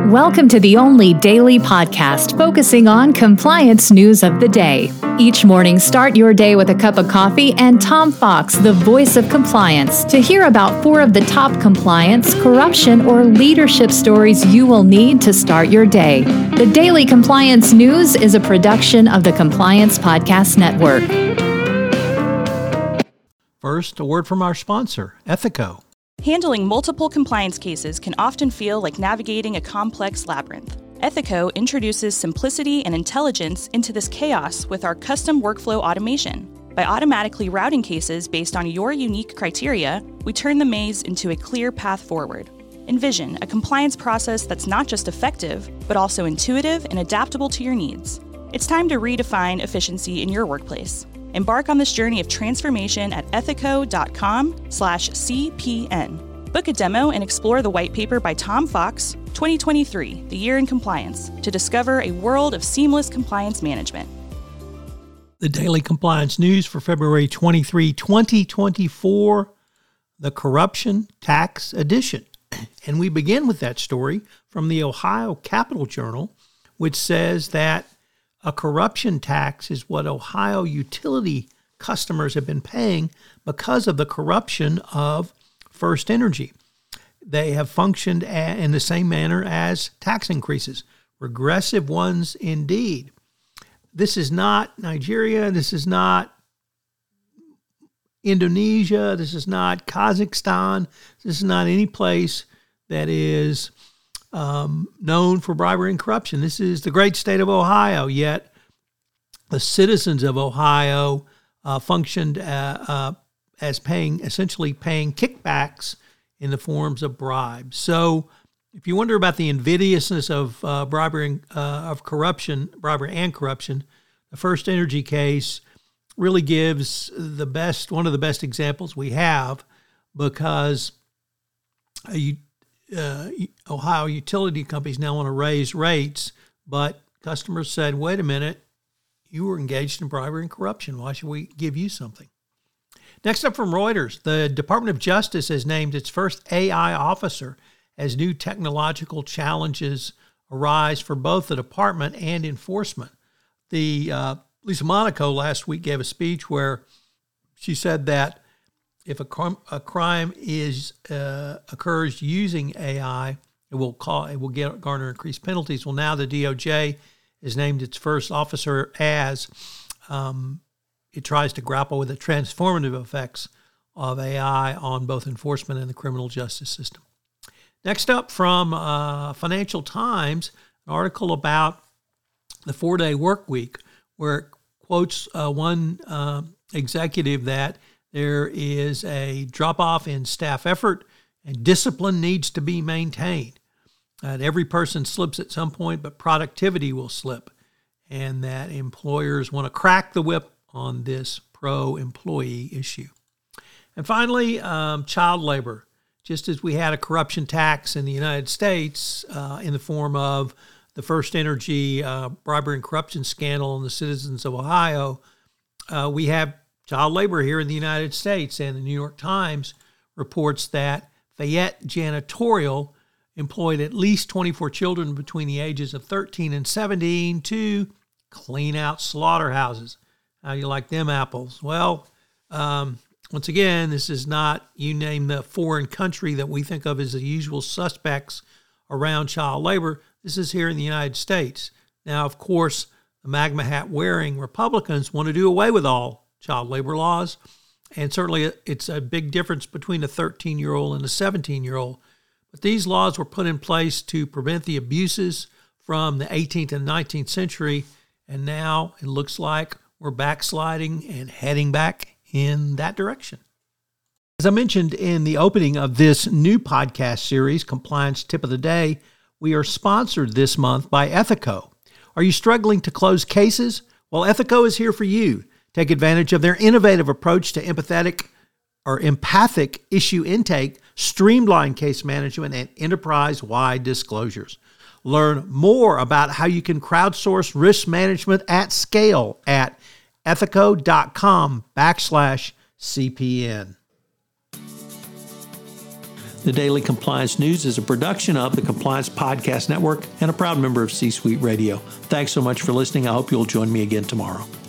Welcome to the only daily podcast focusing on compliance news of the day. Each morning, start your day with a cup of coffee and Tom Fox, the voice of compliance, to hear about 4 of the top compliance, corruption, or leadership stories you will need to start your day. The Daily Compliance News is a production of the Compliance Podcast Network. First, a word from our sponsor, Ethico. Handling multiple compliance cases can often feel like navigating a complex labyrinth. Ethico introduces simplicity and intelligence into this chaos with our custom workflow automation. By automatically routing cases based on your unique criteria, we turn the maze into a clear path forward. Envision a compliance process that's not just effective, but also intuitive and adaptable to your needs. It's time to redefine efficiency in your workplace. Embark on this journey of transformation at ethico.com/CPN. Book a demo and explore the white paper by Tom Fox, 2023, The Year in Compliance, to discover a world of seamless compliance management. The Daily Compliance News for February 23, 2024, the Corruption Tax Edition. And we begin with that story from the Ohio Capital Journal, which says that a corruption tax is what Ohio utility customers have been paying because of the corruption of First Energy. They have functioned in the same manner as tax increases, regressive ones indeed. This is not Nigeria. This is not Indonesia. This is not Kazakhstan. This is not any place that is known for bribery and corruption. This is the great state of Ohio, yet the citizens of Ohio functioned as essentially paying kickbacks in the forms of bribes. So if you wonder about the invidiousness of bribery and corruption, the First Energy case really gives one of the best examples we have, because Ohio utility companies now want to raise rates, but customers said, wait a minute, you were engaged in bribery and corruption. Why should we give you something? Next up from Reuters, the Department of Justice has named its first AI officer as new technological challenges arise for both the department and enforcement. Lisa Monaco last week gave a speech where she said that if a crime occurs using AI, it will garner increased penalties. Well, now the DOJ has named its first officer as it tries to grapple with the transformative effects of AI on both enforcement and the criminal justice system. Next up from Financial Times, an article about the 4-day work week, where it quotes one executive that there is a drop-off in staff effort and discipline needs to be maintained. Every person slips at some point, but productivity will slip, and that employers want to crack the whip on this pro-employee issue. And finally, child labor. Just as we had a corruption tax in the United States in the form of the First Energy bribery and corruption scandal and the citizens of Ohio, we have child labor here in the United States. And the New York Times reports that Fayette Janitorial employed at least 24 children between the ages of 13 and 17 to clean out slaughterhouses. How do you like them apples? Well, once again, this is not, you name the foreign country that we think of as the usual suspects around child labor. This is here in the United States. Now, of course, the MAGA hat wearing Republicans want to do away with all child labor laws. And certainly it's a big difference between a 13-year-old and a 17-year-old. But these laws were put in place to prevent the abuses from the 18th and 19th century. And now it looks like we're backsliding and heading back in that direction. As I mentioned in the opening of this new podcast series, Compliance Tip of the Day, we are sponsored this month by Ethico. Are you struggling to close cases? Well, Ethico is here for you. Take advantage of their innovative approach to empathic issue intake, streamlined case management, and enterprise-wide disclosures. Learn more about how you can crowdsource risk management at scale at ethico.com/CPN. The Daily Compliance News is a production of the Compliance Podcast Network and a proud member of C-Suite Radio. Thanks so much for listening. I hope you'll join me again tomorrow.